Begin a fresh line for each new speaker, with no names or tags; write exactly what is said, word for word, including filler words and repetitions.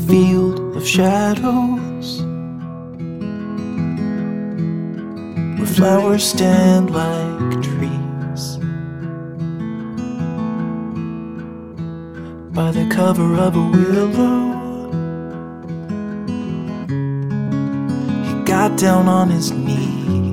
field of shadows, where flowers stand like trees, by the cover of a willow. He got down on his knees.